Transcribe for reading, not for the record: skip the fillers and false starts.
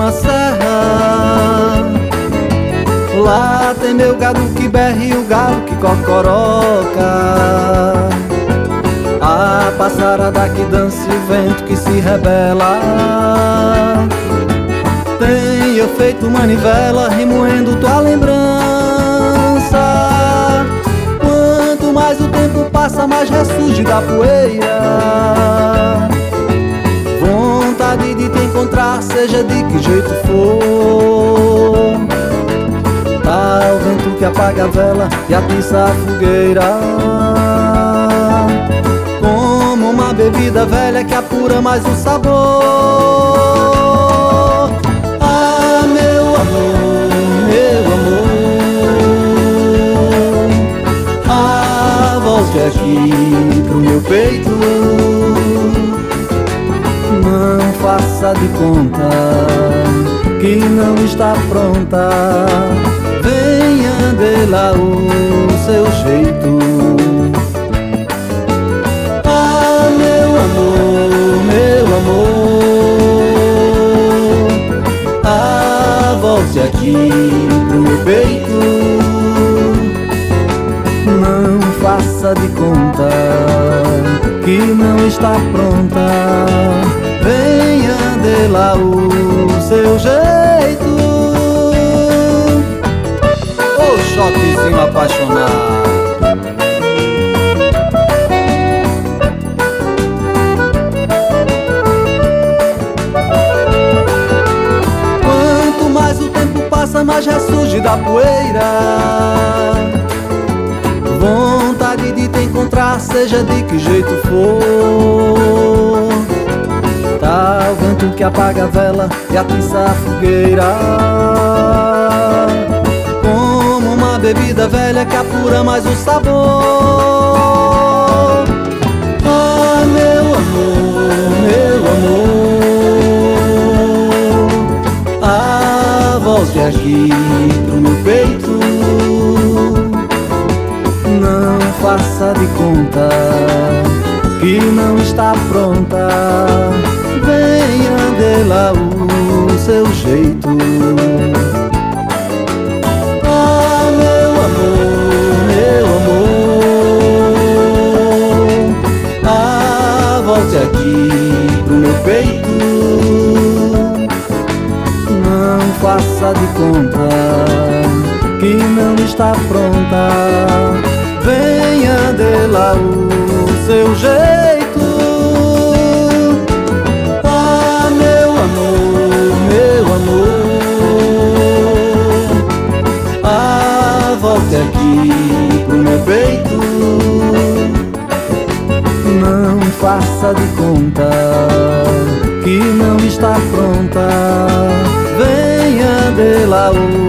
uma serra. Lá tem meu gado que berra e o galo que cocoroca. A passarada que dança e o vento que se rebela. Tenho feito manivela remoendo tua lembrança. Quanto mais o tempo passa, mais ressurge da poeira. Vontade de te encontrar, seja de que jeito for. Tá o vento que apaga a vela e atiça a fogueira. Como uma bebida velha que apura mais o sabor. Ah, meu amor, meu amor, ah, volte aqui pro meu peito. Não faça de conta que não está pronta. Venha de lá o seu jeito. Ah, meu amor, meu amor, ah, volte aqui pro meu peito. Não faça de conta que não está pronta. Venha de lá o seu jeito. Ô xotezinho apaixonado. Quanto mais o tempo passa, mais ressurge da poeira. Vontade de te encontrar, seja de que jeito for. Tá o vento que apaga a vela e atiça a fogueira. Como uma bebida velha que apura mais o sabor. Ah, meu amor, meu amor, ah, volte aqui pro meu peito. Não faça de conta que não está pronta. Venha de lá o seu jeito. Ah, meu amor, meu amor, ah, volte aqui pro meu peito. Não faça de conta que não está pronta. Venha de lá o seu jeito. Ah, meu amor, meu amor, ah, volte aqui pro meu peito. Não faça de conta que não está pronta. Venha de lá o